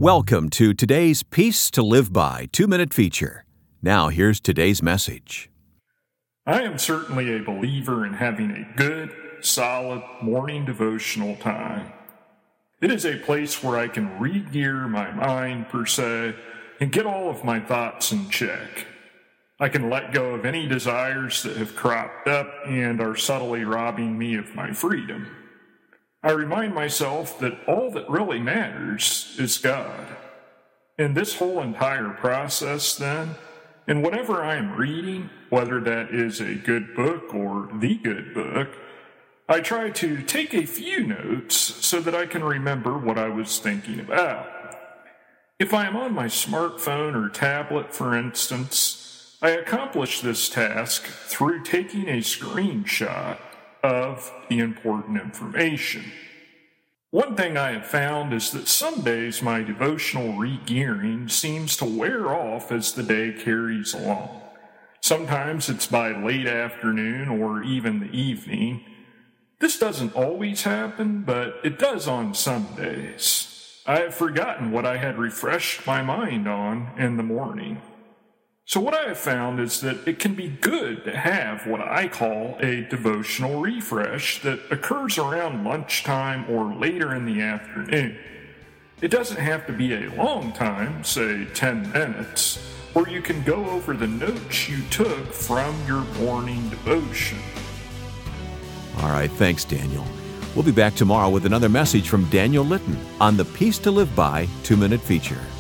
Welcome to today's Peace to Live By 2-minute feature. Now here's today's message. I am certainly a believer in having a good, solid morning devotional time. It is a place where I can re-gear my mind, per se, and get all of my thoughts in check. I can let go of any desires that have cropped up and are subtly robbing me of my freedom. I remind myself that all that really matters is God. And this whole entire process, then, and whatever I am reading, whether that is a good book or the good book, I try to take a few notes so that I can remember what I was thinking about. If I am on my smartphone or tablet, for instance, I accomplish this task through taking a screenshot of the important information. One thing I have found is that some days my devotional re-gearing seems to wear off as the day carries along. Sometimes it's by late afternoon or even the evening. This doesn't always happen, but it does on some days. I have forgotten what I had refreshed my mind on in the morning. So what I have found is that it can be good to have what I call a devotional refresh that occurs around lunchtime or later in the afternoon. It doesn't have to be a long time, say 10 minutes, where you can go over the notes you took from your morning devotion. All right, thanks, Daniel. We'll be back tomorrow with another message from Daniel Litton on the Peace to Live By 2-minute feature.